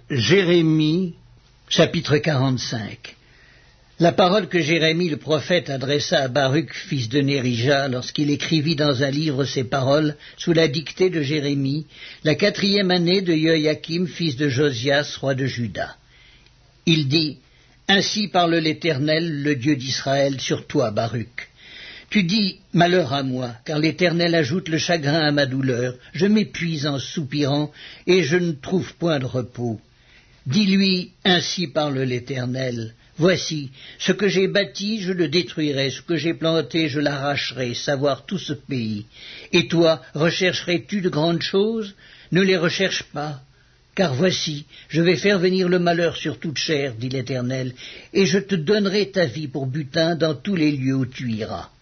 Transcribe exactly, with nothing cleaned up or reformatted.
Jérémie, chapitre quarante-cinq. La parole que Jérémie le prophète adressa à Baruch, fils de Nérija, lorsqu'il écrivit dans un livre ces paroles, sous la dictée de Jérémie, la quatrième année de Joachim, fils de Josias, roi de Juda. Il dit, « Ainsi parle l'Éternel, le Dieu d'Israël, sur toi, Baruch. Tu dis, malheur à moi, car l'Éternel ajoute le chagrin à ma douleur. Je m'épuise en soupirant, et je ne trouve point de repos. Dis-lui, ainsi parle l'Éternel. Voici, ce que j'ai bâti, je le détruirai, ce que j'ai planté, je l'arracherai, savoir tout ce pays. Et toi, rechercherais-tu de grandes choses? Ne les recherche pas. Car voici, je vais faire venir le malheur sur toute chair, dit l'Éternel, et je te donnerai ta vie pour butin dans tous les lieux où tu iras.